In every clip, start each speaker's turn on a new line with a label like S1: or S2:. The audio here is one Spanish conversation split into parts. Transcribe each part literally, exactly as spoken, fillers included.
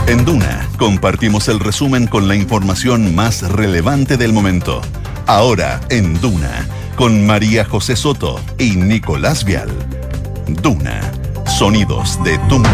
S1: En Duna, compartimos el resumen con la información más relevante del momento. Ahora, en Duna, con María José Soto y Nicolás Vial. Duna, sonidos de tu mundo.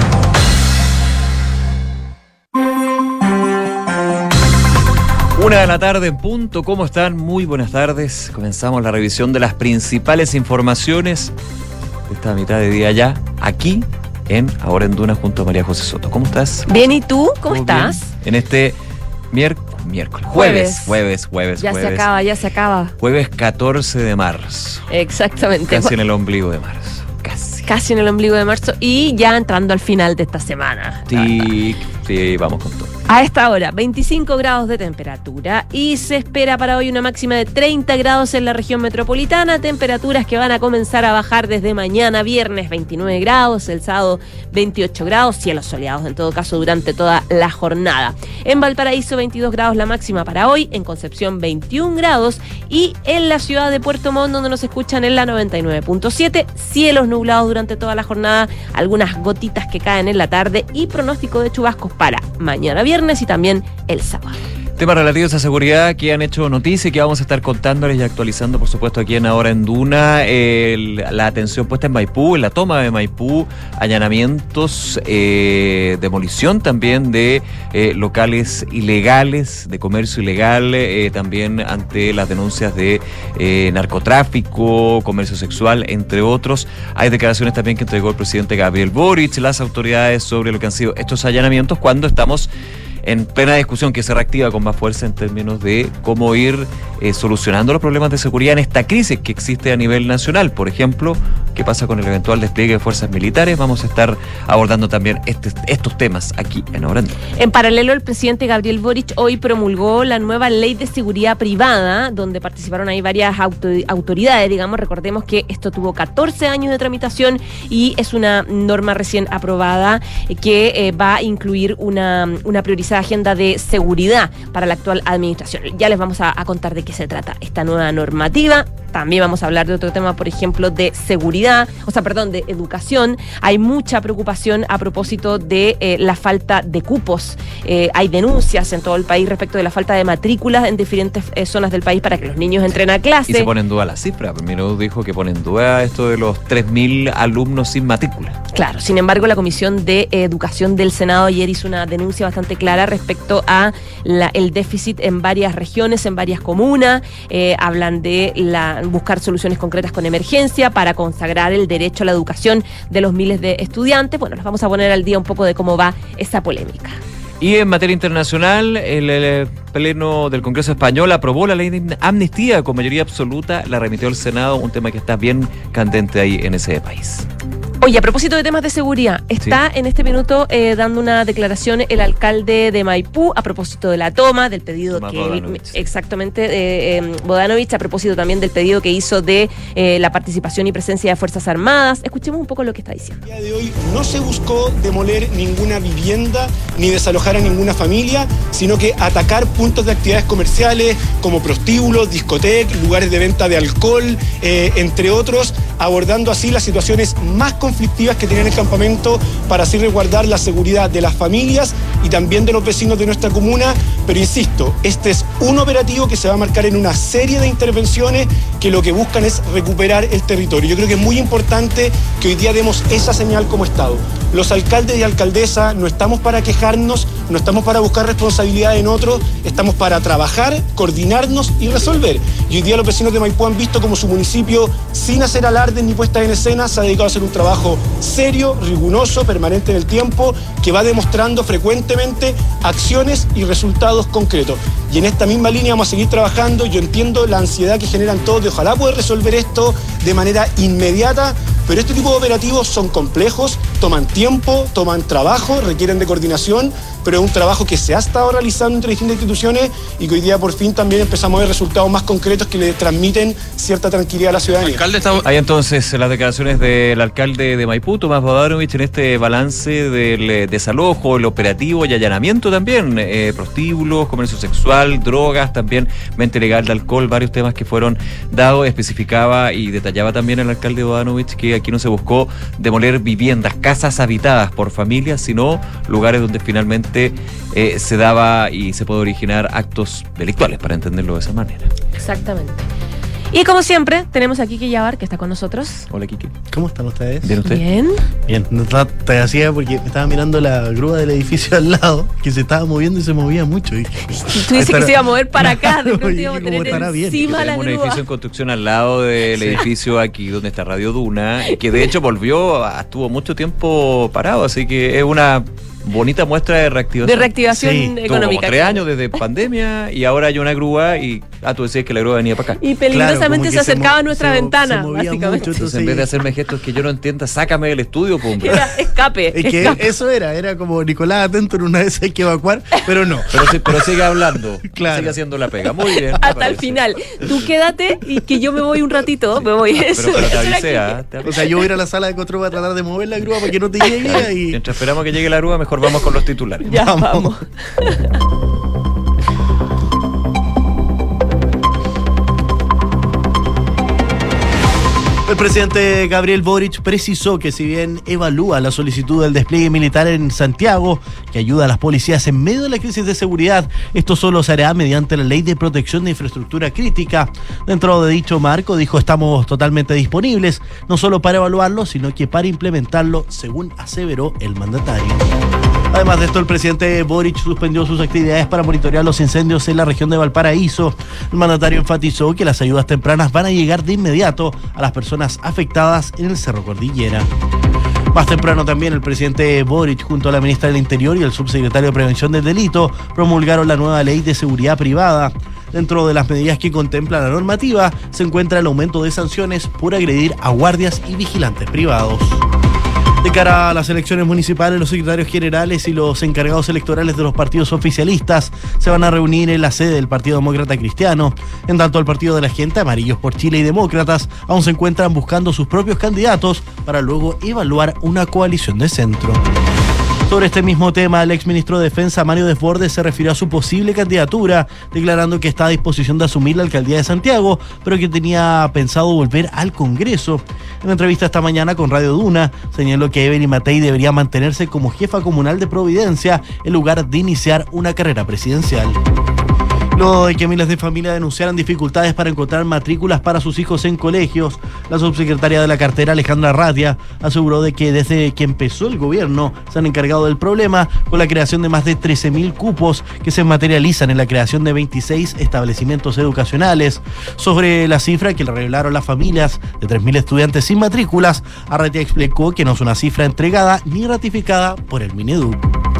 S2: Una de la tarde en punto, ¿cómo están? Muy buenas tardes. Comenzamos la revisión de las principales informaciones de esta mitad de día ya, aquí en Ahora en Duna, junto a María José Soto. ¿Cómo estás?
S3: Bien, ¿y tú? ¿Cómo estás?
S2: Bien. En este miércoles, miércoles, jueves, jueves, jueves,
S3: Ya
S2: jueves.
S3: se acaba, ya se acaba.
S2: Jueves catorce de marzo.
S3: Exactamente.
S2: Casi en el ombligo de marzo. Casi.
S3: Casi en el ombligo de marzo y ya entrando al final de esta semana.
S2: Sí, sí, vamos con todo.
S3: A esta hora, veinticinco grados de temperatura y se espera para hoy una máxima de treinta grados en la región metropolitana, temperaturas que van a comenzar a bajar desde mañana viernes, veintinueve grados, el sábado veintiocho grados, cielos soleados en todo caso durante toda la jornada. En Valparaíso veintidós grados la máxima para hoy, en Concepción veintiún grados y en la ciudad de Puerto Montt, donde nos escuchan en la noventa y nueve punto siete, cielos nublados durante toda la jornada, algunas gotitas que caen en la tarde y pronóstico de chubascos para mañana viernes y también el sábado.
S2: Temas relativos a seguridad que han hecho noticia y que vamos a estar contándoles y actualizando, por supuesto, aquí en Ahora en Duna. El, la atención puesta en Maipú, en la toma de Maipú, allanamientos, eh, demolición también de eh, locales ilegales, de comercio ilegal, eh, también ante las denuncias de eh, narcotráfico, comercio sexual, entre otros. Hay declaraciones también que entregó el presidente Gabriel Boric, las autoridades sobre lo que han sido estos allanamientos cuando estamos en plena discusión que se reactiva con más fuerza en términos de cómo ir eh, solucionando los problemas de seguridad en esta crisis que existe a nivel nacional. Por ejemplo, qué pasa con el eventual despliegue de fuerzas militares. Vamos a estar abordando también este, estos temas aquí en Ahora en Duna.
S3: En paralelo, el presidente Gabriel Boric hoy promulgó la nueva ley de seguridad privada, donde participaron ahí varias auto, autoridades, digamos. Recordemos que esto tuvo catorce años de tramitación y es una norma recién aprobada eh, que eh, va a incluir una, una priorizada agenda de seguridad para la actual administración. Ya les vamos a, a contar de qué se trata esta nueva normativa. También vamos a hablar de otro tema, por ejemplo, de seguridad, o sea, perdón, de educación. Hay mucha preocupación a propósito de eh, la falta de cupos. Eh, hay denuncias en todo el país respecto de la falta de matrículas en diferentes eh, zonas del país para que los niños entren a clase.
S2: Y se pone en duda la cifra. Primero dijo que pone en duda esto de los tres mil alumnos sin matrícula.
S3: Claro, sin embargo, la Comisión de Educación del Senado ayer hizo una denuncia bastante clara respecto a la, el déficit en varias regiones, en varias comunas. Eh, hablan de la buscar soluciones concretas con emergencia para consagrar el derecho a la educación de los miles de estudiantes. Bueno, nos vamos a poner al día un poco de cómo va esa polémica.
S2: Y en materia internacional, el, el Pleno del Congreso Español aprobó la ley de amnistía con mayoría absoluta, la remitió al Senado, un tema que está bien candente ahí en ese país.
S3: Oye, a propósito de temas de seguridad, está sí. en este minuto eh, dando una declaración el alcalde de Maipú a propósito de la toma, del pedido
S2: Tomás
S3: que...
S2: Bodanovich.
S3: Exactamente, eh, eh, Bodanovich, a propósito también del pedido que hizo de eh, la participación y presencia de Fuerzas Armadas. Escuchemos un poco lo que está diciendo.
S4: El día de hoy no se buscó demoler ninguna vivienda ni desalojar a ninguna familia, sino que atacar puntos de actividades comerciales como prostíbulos, discotecas, lugares de venta de alcohol, eh, entre otros, abordando así las situaciones más conflictivas que tienen el campamento para así resguardar la seguridad de las familias y también de los vecinos de nuestra comuna. Pero insisto, este es un operativo que se va a marcar en una serie de intervenciones que lo que buscan es recuperar el territorio. Yo creo que es muy importante que hoy día demos esa señal como Estado. Los alcaldes y alcaldesas no estamos para quejarnos, no estamos para buscar responsabilidad en otros, estamos para trabajar, coordinarnos y resolver. Y hoy día los vecinos de Maipú han visto como su municipio, sin hacer alardes ni puestas en escena, se ha dedicado a hacer un trabajo serio, riguroso, permanente en el tiempo, que va demostrando frecuentemente acciones y resultados concretos. Y en esta misma línea vamos a seguir trabajando. Yo entiendo la ansiedad que generan todos de ojalá poder resolver esto de manera inmediata, pero este tipo de operativos son complejos, toman tiempo, toman trabajo, requieren de coordinación, pero es un trabajo que se ha estado realizando entre distintas instituciones y que hoy día por fin también empezamos a ver resultados más concretos que le transmiten cierta tranquilidad a la ciudadanía.
S2: Alcalde, está... Hay entonces las declaraciones del alcalde de Maipú, Tomás Bodanovich, en este balance del desalojo, el operativo y allanamiento también, eh, prostíbulos, comercio sexual, sexual, drogas, también venta ilegal de alcohol, varios temas que fueron dados. Especificaba y detallaba también el alcalde Bodanovich que aquí no se buscó demoler viviendas, casas habitadas por familias, sino lugares donde finalmente eh, se daba y se puede originar actos delictuales, para entenderlo de esa manera.
S3: Exactamente. Y como siempre, tenemos a Kiki Yabar, que está con nosotros.
S2: Hola, Kiki.
S5: ¿Cómo están ustedes?
S2: ¿Bien usted?
S3: Bien.
S5: Bien, no estaba- te hacía porque me estaba mirando la grúa del edificio al lado, que se estaba moviendo y se movía mucho. Y,
S3: Y tú dices
S5: Estará-
S3: que se iba a mover para acá, de
S5: Claro,
S3: pronto
S5: y
S3: íbamos a
S5: como
S3: tener
S5: estará bien.
S3: encima la
S2: Tenemos un
S3: grúa.
S2: edificio en construcción al lado del edificio aquí donde está Radio Duna, y que de hecho volvió, a- estuvo mucho tiempo parado, así que es una bonita muestra de reactivación.
S3: De reactivación
S5: Sí,
S2: Tuvo
S3: económica.
S2: como tres años desde pandemia y ahora hay una grúa y, ah, tú decías que la grúa venía para acá.
S3: Y
S5: Claro,
S3: peligrosamente
S5: como que
S3: se acercaba
S5: mo-
S3: a nuestra
S5: se mo-
S3: ventana,
S5: se movía
S3: básicamente.
S5: mucho,
S2: Entonces,
S5: entonces-
S2: en vez de hacerme gestos que yo no entienda, sácame del estudio, pum.
S3: Era escape.
S5: Es que
S3: escape.
S5: eso era, era como Nicolás atento, en una vez hay que evacuar, pero no.
S2: Pero, sí- pero sigue hablando,
S5: Claro.
S2: sigue haciendo la pega. Muy bien. me
S3: Hasta el
S2: parece.
S3: final. Tú quédate y que yo me voy un ratito. Me voy. Eso,
S2: Pero, pero te
S3: eso era
S2: avisé,
S3: que-
S2: ¿ah? Te
S5: O
S2: avisé.
S5: sea, yo voy a ir a la sala de control para tratar de mover la grúa para que no te llegue y...
S2: Mientras esperamos que llegue la grúa, mejor vamos con los titulares.
S3: Ya, vamos.
S5: Vamos. El presidente Gabriel Boric precisó que si bien evalúa la solicitud del despliegue militar en Santiago, que ayuda a las policías en medio de la crisis de seguridad, esto solo se hará mediante la Ley de Protección de Infraestructura Crítica. Dentro de dicho marco, dijo, estamos totalmente disponibles, no solo para evaluarlo, sino que para implementarlo, según aseveró el mandatario. Además de esto, el presidente Boric suspendió sus actividades para monitorear los incendios en la región de Valparaíso. El mandatario enfatizó que las ayudas tempranas van a llegar de inmediato a las personas afectadas en el Cerro Cordillera. Más temprano también el presidente Boric, junto a la ministra del Interior y el subsecretario de Prevención del Delito, promulgaron la nueva ley de seguridad privada. Dentro de las medidas que contempla la normativa se encuentra el aumento de sanciones por agredir a guardias y vigilantes privados. De cara a las elecciones municipales, los secretarios generales y los encargados electorales de los partidos oficialistas se van a reunir en la sede del Partido Demócrata Cristiano. En tanto, el Partido de la Gente, Amarillos por Chile y Demócratas aún se encuentran buscando sus propios candidatos para luego evaluar una coalición de centro. Sobre este mismo tema, el exministro de Defensa, Mario Desbordes, se refirió a su posible candidatura, declarando que está a disposición de asumir la alcaldía de Santiago, pero que tenía pensado volver al Congreso. En entrevista esta mañana con Radio Duna, señaló que Evelyn Matei debería mantenerse como jefa comunal de Providencia en lugar de iniciar una carrera presidencial. Luego de que miles de familias denunciaran dificultades para encontrar matrículas para sus hijos en colegios, la subsecretaria de la cartera, Alejandra Ratia, aseguró de que desde que empezó el gobierno se han encargado del problema con la creación de más de trece mil cupos que se materializan en la creación de veintiséis establecimientos educacionales. Sobre la cifra que le revelaron las familias de tres mil estudiantes sin matrículas, Arratia explicó que no es una cifra entregada ni ratificada por el Mineduc.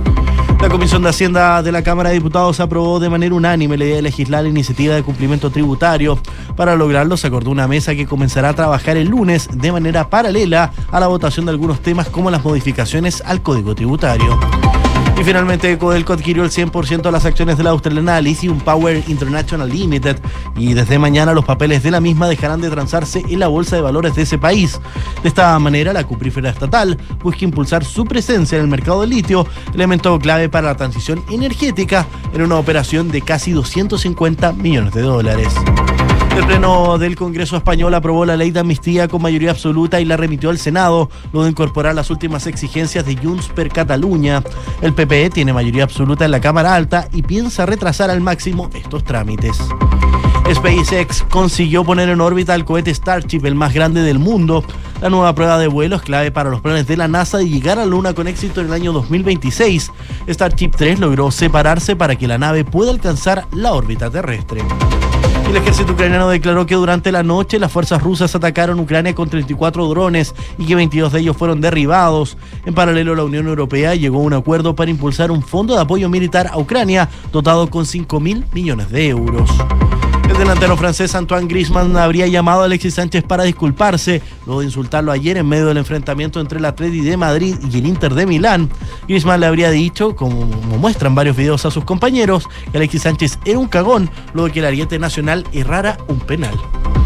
S5: La Comisión de Hacienda de la Cámara de Diputados aprobó de manera unánime la idea de legislar la iniciativa de cumplimiento tributario. Para lograrlo, se acordó una mesa que comenzará a trabajar el lunes de manera paralela a la votación de algunos temas como las modificaciones al Código Tributario. Y finalmente, Codelco adquirió el cien por ciento de las acciones de la australiana Lithium Power International Limited y desde mañana los papeles de la misma dejarán de transarse en la bolsa de valores de ese país. De esta manera, la cuprífera estatal busca impulsar su presencia en el mercado del litio, elemento clave para la transición energética, en una operación de casi doscientos cincuenta millones de dólares. El Pleno del Congreso Español aprobó la ley de amnistía con mayoría absoluta y la remitió al Senado, luego de incorporar las últimas exigencias de Junts per Catalunya. El P P E tiene mayoría absoluta en la Cámara Alta y piensa retrasar al máximo estos trámites. SpaceX consiguió poner en órbita el cohete Starship, el más grande del mundo. La nueva prueba de vuelo es clave para los planes de la NASA de llegar a la Luna con éxito en el año dos mil veintiséis. Starship tres logró separarse para que la nave pueda alcanzar la órbita terrestre. El ejército ucraniano declaró que durante la noche las fuerzas rusas atacaron Ucrania con treinta y cuatro drones y que veintidós de ellos fueron derribados. En paralelo, la Unión Europea llegó a un acuerdo para impulsar un fondo de apoyo militar a Ucrania dotado con cinco mil millones de euros. El delantero francés Antoine Griezmann habría llamado a Alexis Sánchez para disculparse luego de insultarlo ayer en medio del enfrentamiento entre el Atleti de Madrid y el Inter de Milán. Griezmann le habría dicho, como muestran varios videos a sus compañeros, que Alexis Sánchez era un cagón luego de que el ariete nacional errara un penal.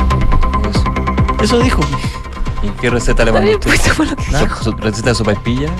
S5: Eso dijo.
S2: ¿Y qué receta le
S3: Está
S2: mandó
S3: bien
S2: usted?
S3: puesto por lo que
S2: ¿Su- su receta de sopaipilla?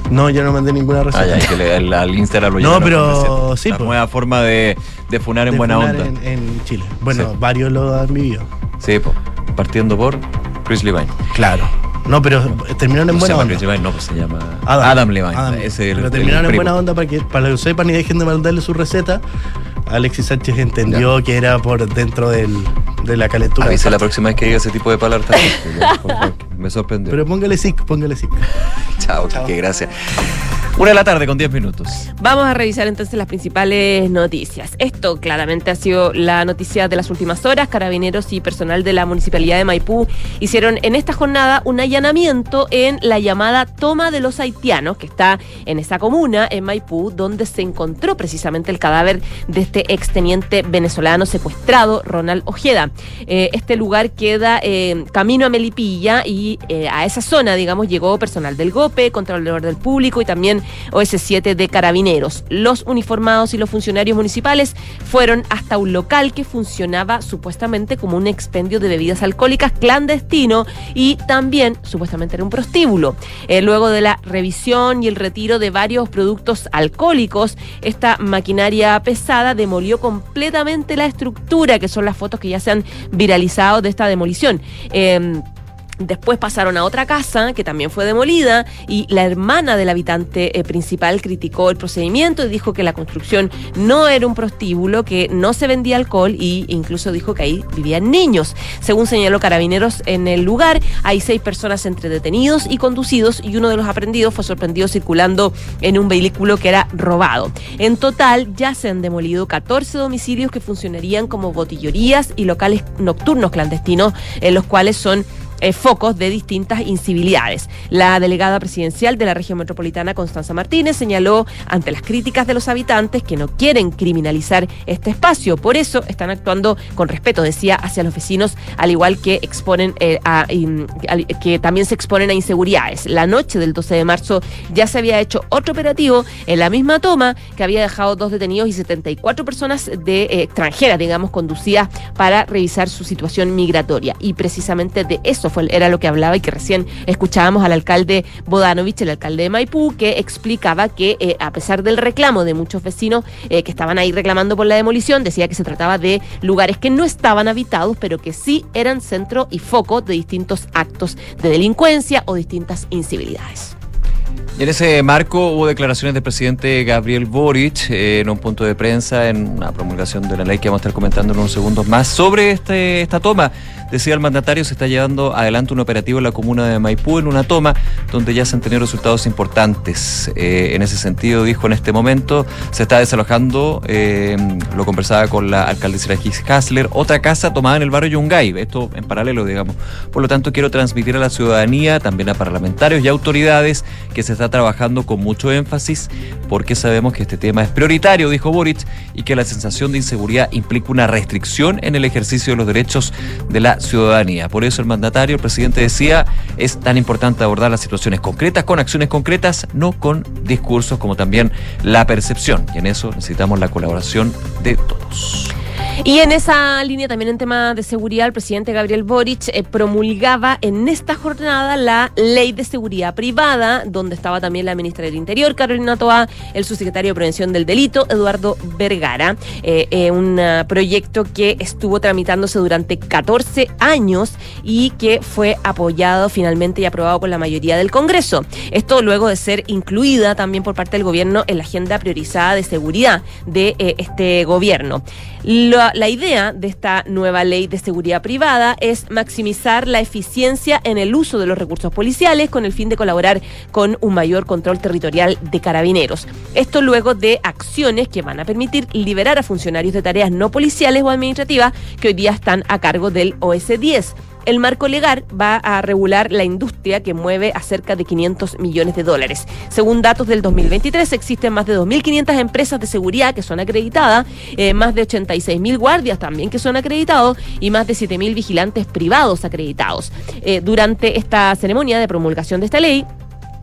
S5: No, yo no mandé ninguna receta.
S2: Ah, ya, que le, al, al Instagram lo
S5: No,
S2: llenaron
S5: pero
S2: con recetas.
S5: sí,
S2: La
S5: pues.
S2: nueva forma de, de funar en
S5: De
S2: buena
S5: funar
S2: onda.
S5: En, en Chile. Bueno,
S2: Sí.
S5: varios lo han vivido.
S2: Sí, pues. Partiendo por Chris Levine.
S5: Claro. No, pero terminaron en
S2: No se
S5: buena
S2: llama
S5: onda.
S2: Chris Levine, no, pues se llama
S5: Adam,
S2: Adam, Levine.
S5: Adam.
S2: Ese es el,
S5: Pero
S2: el
S5: terminaron en
S2: primo.
S5: buena onda para que, para que lo sepan y dejen de mandarle su receta. Alexis Sánchez entendió
S2: Ya.
S5: que era por dentro del, de la calentura.
S2: Avise la próxima vez que diga ese tipo de palabras también, ya, por favor, me sorprendió.
S5: Pero póngale sic, póngale sic.
S2: Chao,
S5: Chao.
S2: qué gracias. Una de la tarde con diez minutos.
S3: Vamos a revisar entonces las principales noticias. Esto claramente ha sido la noticia de las últimas horas. Carabineros y personal de la Municipalidad de Maipú hicieron en esta jornada un allanamiento en la llamada Toma de los Haitianos, que está en esa comuna, en Maipú, donde se encontró precisamente el cadáver de este exteniente venezolano secuestrado, Ronald Ojeda. Eh, este lugar queda eh, camino a Melipilla y eh, a esa zona, digamos, llegó personal del GOPE, Contralor del Público y también O S siete de Carabineros. Los uniformados y los funcionarios municipales fueron hasta un local que funcionaba supuestamente como un expendio de bebidas alcohólicas clandestino y también supuestamente era un prostíbulo. Eh, luego de la revisión y el retiro de varios productos alcohólicos, esta maquinaria pesada demolió completamente la estructura, que son las fotos que ya se han viralizado de esta demolición. Eh, Después pasaron a otra casa que también fue demolida y la hermana del habitante eh, principal criticó el procedimiento y dijo que la construcción no era un prostíbulo, que no se vendía alcohol e incluso dijo que ahí vivían niños. Según señaló Carabineros, en el lugar hay seis personas entre detenidos y conducidos y uno de los aprendidos fue sorprendido circulando en un vehículo que era robado. En total ya se han demolido catorce domicilios que funcionarían como botillerías y locales nocturnos clandestinos, en los cuales son Eh, focos de distintas incivilidades. La delegada presidencial de la región metropolitana, Constanza Martínez, señaló ante las críticas de los habitantes que no quieren criminalizar este espacio. Por eso están actuando con respeto, decía, hacia los vecinos, al igual que exponen eh, a, in, a, que también se exponen a inseguridades. La noche del doce de marzo ya se había hecho otro operativo en la misma toma que había dejado dos detenidos y setenta y cuatro personas de eh, extranjeras, digamos, conducidas para revisar su situación migratoria. Y precisamente de eso fue, era lo que hablaba y que recién escuchábamos al alcalde Bodanovich, el alcalde de Maipú, que explicaba que eh, a pesar del reclamo de muchos vecinos eh, que estaban ahí reclamando por la demolición, decía que se trataba de lugares que no estaban habitados, pero que sí eran centro y foco de distintos actos de delincuencia o distintas incivilidades.
S2: Y en ese marco hubo declaraciones del presidente Gabriel Boric eh, en un punto de prensa, en una promulgación de la ley que vamos a estar comentando en unos segundos más, sobre este, esta toma. Decía el mandatario, se está llevando adelante un operativo en la comuna de Maipú, en una toma donde ya se han tenido resultados importantes. Eh, en ese sentido, dijo, en este momento se está desalojando, eh, lo conversaba con la alcaldesa Gis Hasler, otra casa tomada en el barrio Yungay, esto en paralelo, digamos. Por lo tanto, quiero transmitir a la ciudadanía, también a parlamentarios y autoridades, que se está trabajando con mucho énfasis, porque sabemos que este tema es prioritario, dijo Boric, y que la sensación de inseguridad implica una restricción en el ejercicio de los derechos de la ciudadanía. Por eso el mandatario, el presidente, decía, es tan importante abordar las situaciones concretas con acciones concretas, no con discursos, como también la percepción. Y en eso necesitamos la colaboración de todos.
S3: Y en esa línea, también en tema de seguridad, el presidente Gabriel Boric eh, promulgaba en esta jornada la Ley de Seguridad Privada, donde estaba también la ministra del Interior, Carolina Toá, el subsecretario de Prevención del Delito, Eduardo Vergara. Eh, eh, un uh, proyecto que estuvo tramitándose durante catorce años y que fue apoyado finalmente y aprobado con la mayoría del Congreso. Esto luego de ser incluida también por parte del gobierno en la agenda priorizada de seguridad de eh, este gobierno. La, la idea de esta nueva ley de seguridad privada es maximizar la eficiencia en el uso de los recursos policiales con el fin de colaborar con un mayor control territorial de Carabineros. Esto luego de acciones que van a permitir liberar a funcionarios de tareas no policiales o administrativas que hoy día están a cargo del O S diez. El marco legal va a regular la industria que mueve a cerca de quinientos millones de dólares. Según datos del dos mil veintitrés, existen más de dos mil quinientas empresas de seguridad que son acreditadas, eh, más de ochenta y seis mil guardias también que son acreditados y más de siete mil vigilantes privados acreditados. Eh, durante esta ceremonia de promulgación de esta ley,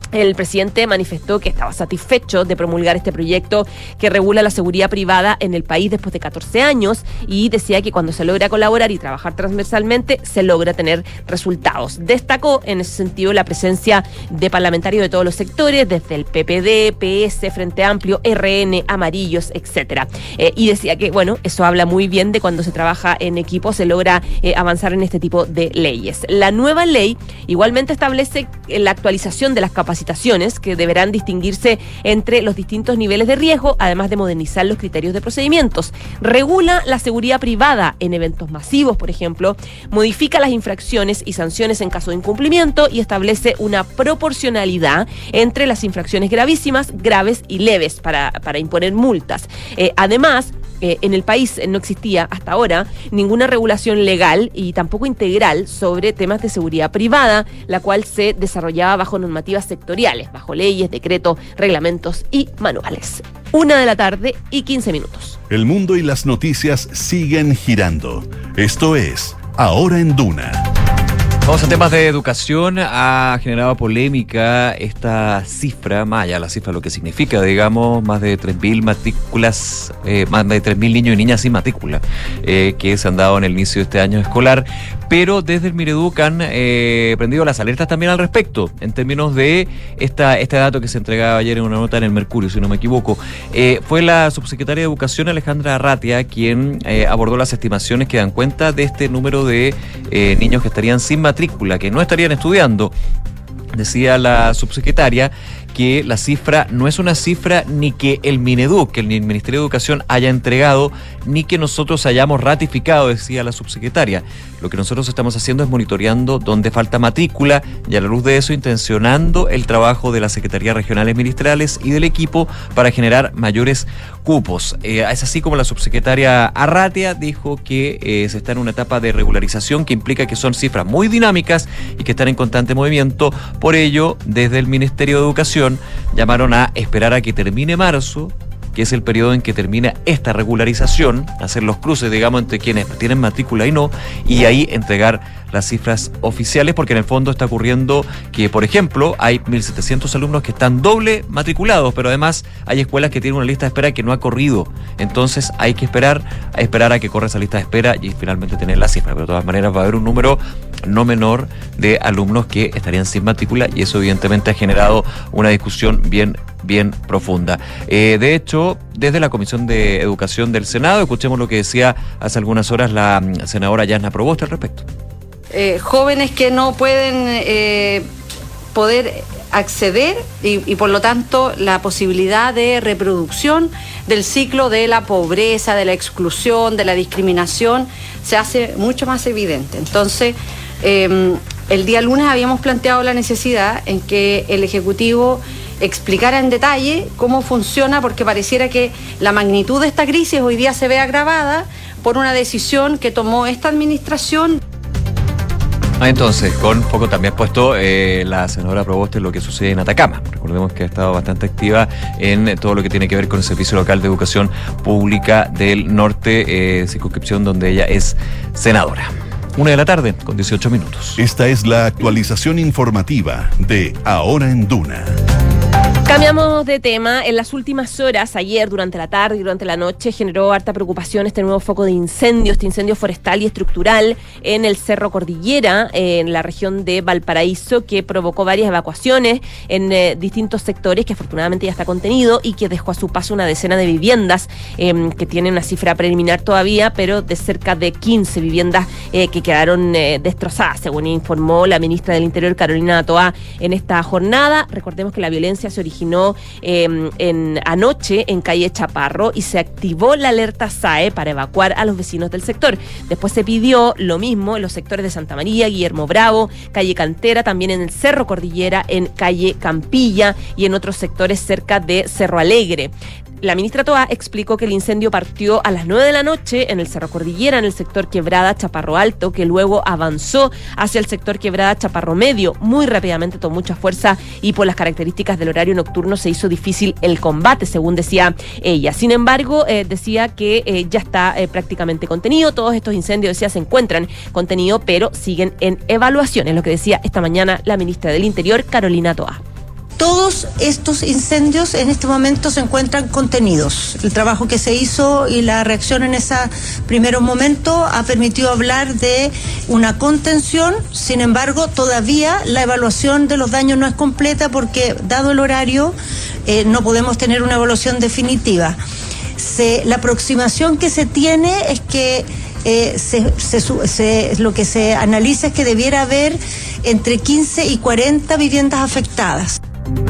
S3: El presidente manifestó que estaba satisfecho de promulgar este proyecto que regula la seguridad privada en el país después de catorce años y decía que cuando se logra colaborar y trabajar transversalmente se logra tener resultados. Destacó en ese sentido la presencia de parlamentarios de todos los sectores, desde el P P D, P S, Frente Amplio, R N, Amarillos, etcétera. Eh, y decía que, bueno, eso habla muy bien de cuando se trabaja en equipo, se logra eh, avanzar en este tipo de leyes. La nueva ley igualmente establece la actualización de las capacidades que deberán distinguirse entre los distintos niveles de riesgo, además de modernizar los criterios de procedimientos. Regula la seguridad privada en eventos masivos, por ejemplo, modifica las infracciones y sanciones en caso de incumplimiento y establece una proporcionalidad entre las infracciones gravísimas, graves y leves para, para imponer multas. Eh, además, Eh, en el país no existía hasta ahora ninguna regulación legal y tampoco integral sobre temas de seguridad privada, la cual se desarrollaba bajo normativas sectoriales, bajo leyes, decretos, reglamentos y manuales. Una de la tarde y quince minutos.
S1: El mundo y las noticias siguen girando. Esto es Ahora en Duna.
S2: Vamos a temas de educación. Ha generado polémica esta cifra, más allá de la cifra, lo que significa, digamos, más de tres mil matrículas, eh, más de tres mil niños y niñas sin matrícula eh, que se han dado en el inicio de este año escolar. Pero desde el Mineduc han eh, prendido las alertas también al respecto, en términos de esta, este dato que se entregaba ayer en una nota en el Mercurio, si no me equivoco. Eh, fue la subsecretaria de Educación, Alejandra Arratia, quien eh, abordó las estimaciones que dan cuenta de este número de eh, niños que estarían sin matrícula, que no estarían estudiando. Decía la subsecretaria que la cifra no es una cifra ni que el Mineduc, que el Ministerio de Educación haya entregado, ni que nosotros hayamos ratificado, decía la subsecretaria. Lo que nosotros estamos haciendo es monitoreando dónde falta matrícula y a la luz de eso intencionando el trabajo de las secretarías regionales ministeriales y del equipo para generar mayores cupos. Eh, es así como la subsecretaria Arratia dijo que eh, se está en una etapa de regularización que implica que son cifras muy dinámicas y que están en constante movimiento. Por ello, desde el Ministerio de Educación llamaron a esperar a que termine marzo, que es el periodo en que termina esta regularización, hacer los cruces, digamos, entre quienes tienen matrícula y no, y ahí entregar las cifras oficiales, porque en el fondo está ocurriendo que, por ejemplo, hay mil setecientos alumnos que están doble matriculados, pero además hay escuelas que tienen una lista de espera que no ha corrido. Entonces hay que esperar, a esperar a que corra esa lista de espera y finalmente tener la cifra. Pero de todas maneras va a haber un número no menor de alumnos que estarían sin matrícula y eso evidentemente ha generado una discusión bien bien profunda. Eh, de hecho, desde la Comisión de Educación del Senado, escuchemos lo que decía hace algunas horas la senadora Yasna Proboste al respecto.
S6: Eh, jóvenes que no pueden eh, poder acceder y, y por lo tanto la posibilidad de reproducción del ciclo de la pobreza, de la exclusión, de la discriminación se hace mucho más evidente. Entonces, eh, el día lunes habíamos planteado la necesidad en que el Ejecutivo explicara en detalle cómo funciona, porque pareciera que la magnitud de esta crisis hoy día se ve agravada por una decisión que tomó esta administración.
S2: Ah, entonces, con foco también puesto eh, la senadora Proboste en lo que sucede en Atacama. Recordemos que ha estado bastante activa en todo lo que tiene que ver con el Servicio Local de Educación Pública del Norte, eh, circunscripción donde ella es senadora. Una de la tarde, con dieciocho minutos.
S1: Esta es la actualización informativa de Ahora en Duna.
S3: Cambiamos de tema. En las últimas horas, ayer, durante la tarde y durante la noche, generó harta preocupación este nuevo foco de incendio, este incendio forestal y estructural en el Cerro Cordillera, en la región de Valparaíso, que provocó varias evacuaciones en eh, distintos sectores, que afortunadamente ya está contenido y que dejó a su paso una decena de viviendas, eh, que tienen una cifra preliminar todavía, pero de cerca de quince viviendas eh, que quedaron eh, destrozadas, según informó la ministra del Interior, Carolina Toá, en esta jornada. Recordemos que la violencia se originó Eh, en, anoche en calle Chaparro y se activó la alerta S A E para evacuar a los vecinos del sector. Después se pidió lo mismo en los sectores de Santa María, Guillermo Bravo, calle Cantera, también en el Cerro Cordillera, en calle Campilla y en otros sectores cerca de Cerro Alegre. La ministra Toá explicó que el incendio partió a las nueve de la noche en el Cerro Cordillera, en el sector Quebrada Chaparro Alto, que luego avanzó hacia el sector Quebrada Chaparro Medio. Muy rápidamente tomó mucha fuerza y por las características del horario nocturno se hizo difícil el combate, según decía ella. Sin embargo, eh, decía que eh, ya está eh, prácticamente contenido. Todos estos incendios, decía, se encuentran contenidos, pero siguen en evaluación. Es lo que decía esta mañana la ministra del Interior, Carolina Toá.
S7: Todos estos incendios en este momento se encuentran contenidos. El trabajo que se hizo y la reacción en ese primer momento ha permitido hablar de una contención. Sin embargo, todavía la evaluación de los daños no es completa porque, dado el horario, eh, no podemos tener una evaluación definitiva. Se, la aproximación que se tiene es que eh, se, se, se, lo que se analiza es que debiera haber entre quince y cuarenta viviendas afectadas.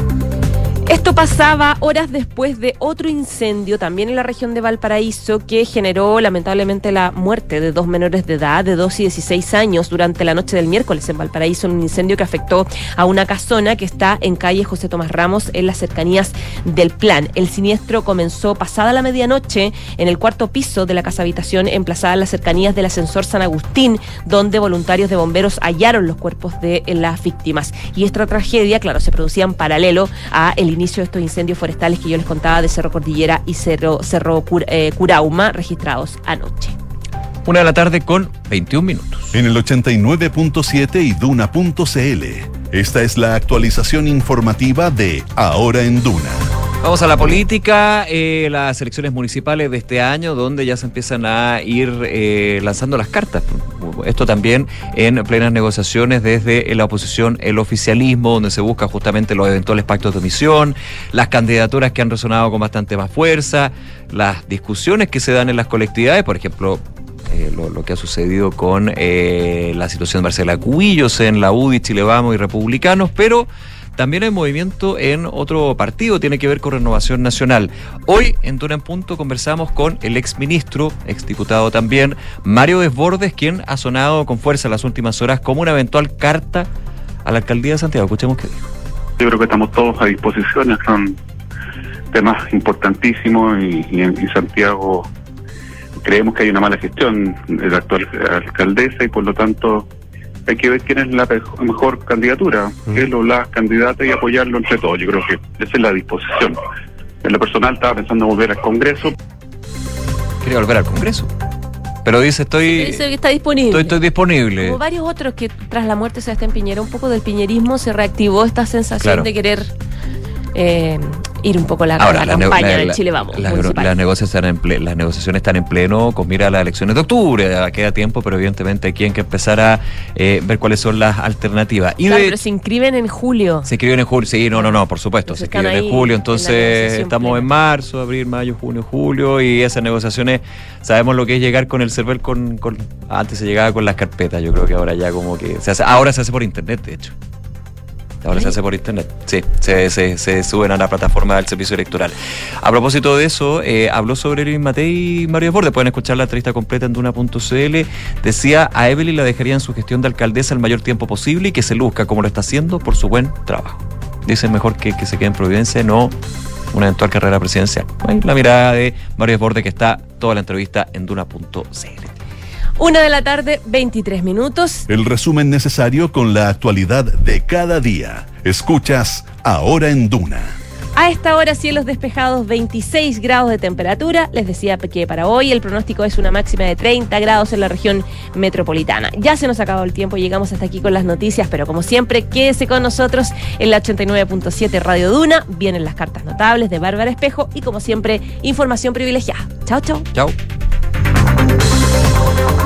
S3: Esto pasaba horas después de otro incendio también en la región de Valparaíso que generó lamentablemente la muerte de dos menores de edad de dos y dieciséis años durante la noche del miércoles en Valparaíso, en un incendio que afectó a una casona que está en calle José Tomás Ramos en las cercanías del Plan. El siniestro comenzó pasada la medianoche en el cuarto piso de la casa habitación emplazada en las cercanías del ascensor San Agustín, donde voluntarios de bomberos hallaron los cuerpos de las víctimas. Y esta tragedia, claro, se producía en paralelo a el inicio de estos incendios forestales que yo les contaba de Cerro Cordillera y Cerro, Cerro Cur, eh, Curauma registrados anoche.
S2: Una de la tarde con veintiún minutos.
S1: En el ochenta y nueve punto siete y duna punto c l. Esta es la actualización informativa de Ahora en Duna.
S2: Vamos a la política, eh, las elecciones municipales de este año, donde ya se empiezan a ir eh, lanzando las cartas. Esto también en plenas negociaciones desde la oposición, el oficialismo, donde se buscan justamente los eventuales pactos de omisión, las candidaturas que han resonado con bastante más fuerza, las discusiones que se dan en las colectividades, por ejemplo, eh, lo, lo que ha sucedido con eh, la situación de Marcela Cubillos en la U D I, Chile Vamos y Republicanos, pero también hay movimiento en otro partido, tiene que ver con Renovación Nacional. Hoy, en Duna en Punto, conversamos con el exministro, exdiputado también, Mario Desbordes, quien ha sonado con fuerza en las últimas horas como una eventual carta a la alcaldía de Santiago. Escuchemos qué dijo.
S8: Yo creo que estamos todos a disposición, son temas importantísimos y, y en y Santiago creemos que hay una mala gestión de la actual alcaldesa y por lo tanto hay que ver quién es la mejor candidatura, mm. él o la candidata, y apoyarlo entre todos. Yo creo que esa es la disposición. En lo personal estaba pensando en volver al Congreso.
S2: Quería volver al Congreso. Pero dice, estoy...
S3: Dice que está disponible.
S2: Estoy, estoy disponible.
S3: Como varios otros que tras la muerte de Sebastián Piñera, un poco del piñerismo, se reactivó esta sensación claro. de querer eh, ir un poco a la, Ahora, la, la campaña la, la, del Chile Vamos.
S2: La, las, negociaciones en ple, las negociaciones están en pleno con mira a las elecciones de octubre. Queda tiempo, pero evidentemente hay que empezar a eh, ver cuáles son las alternativas. Y
S3: claro,
S2: de,
S3: pero se inscriben en julio.
S2: Se inscriben en julio, sí, no, no, no, por supuesto. Entonces se inscriben en julio, entonces en estamos plena. en marzo, abril, mayo, junio, julio, y esas negociaciones, sabemos lo que es llegar con el server con, con antes se llegaba con las carpetas, yo creo que ahora ya como que se hace, ahora se hace por internet, de hecho. Ahora ¿Ay? se hace por internet, sí, se, se, se suben a la plataforma del servicio electoral. A propósito de eso, eh, habló sobre Evelyn Matei y Mario Desbordes, pueden escuchar la entrevista completa en duna punto c l. Decía, a Evelyn la dejaría en su gestión de alcaldesa el mayor tiempo posible y que se luzca como lo está haciendo por su buen trabajo. Dicen mejor que, que se quede en Providencia, no una eventual carrera presidencial. Ahí la mirada de Mario Desbordes, que está toda la entrevista en duna punto c l.
S3: Una de la tarde, veintitrés minutos.
S1: El resumen necesario con la actualidad de cada día. Escuchas Ahora en Duna.
S3: A esta hora, cielos despejados, veintiséis grados de temperatura. Les decía que para hoy el pronóstico es una máxima de treinta grados en la región metropolitana. Ya se nos ha acabado el tiempo, llegamos hasta aquí con las noticias, pero como siempre, quédese con nosotros en la ochenta y nueve punto siete Radio Duna. Vienen las cartas notables de Bárbara Espejo y, como siempre, información privilegiada. Chao, chao.
S2: Chao.